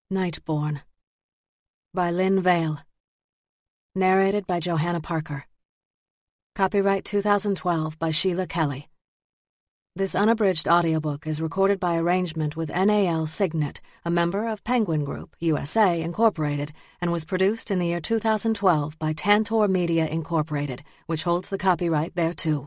Nightborn by Lynn Vale. Narrated by Johanna Parker. Copyright 2012 by Sheila Kelly. This unabridged audiobook is recorded by arrangement with NAL Signet, a member of Penguin Group, USA, Incorporated, and was produced in the year 2012 by Tantor Media, Incorporated, which holds the copyright thereto.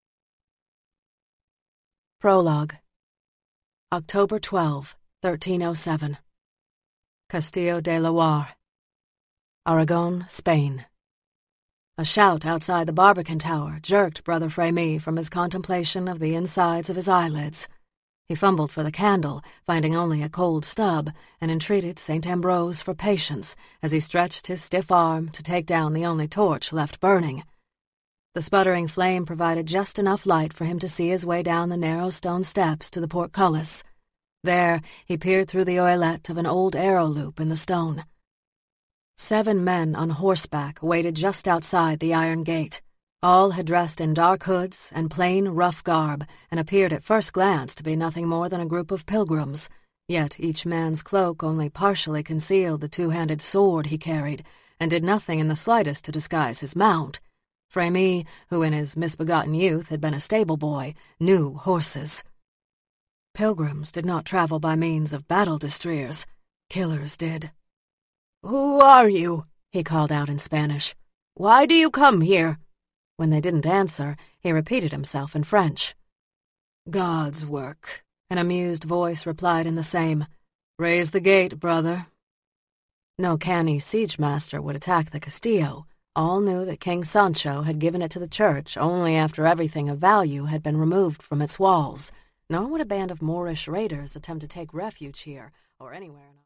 Prologue. October 12, 1307. Castillo de Loire, Aragon, Spain. A shout outside the Barbican Tower jerked Brother Frémy from his contemplation of the insides of his eyelids. He fumbled for the candle, finding only a cold stub, and entreated St. Ambrose for patience as he stretched his stiff arm to take down the only torch left burning. The sputtering flame provided just enough light for him to see his way down the narrow stone steps to the portcullis. There, he peered through the oilette of an old arrow loop in the stone. 7 men on horseback waited just outside the iron gate. All had dressed in dark hoods and plain, rough garb, and appeared at first glance to be nothing more than a group of pilgrims. Yet each man's cloak only partially concealed the 2-handed sword he carried, and did nothing in the slightest to disguise his mount. Frémy, who in his misbegotten youth had been a stable boy, knew horses. Pilgrims did not travel by means of battle destriers. Killers did. "Who are you?" he called out in Spanish. "Why do you come here?" When they didn't answer, he repeated himself in French. "God's work," an amused voice replied in the same. "Raise the gate, brother." No canny siege-master would attack the Castillo. All knew that King Sancho had given it to the church only after everything of value had been removed from its walls. Nor would a band of Moorish raiders attempt to take refuge here or anywhere in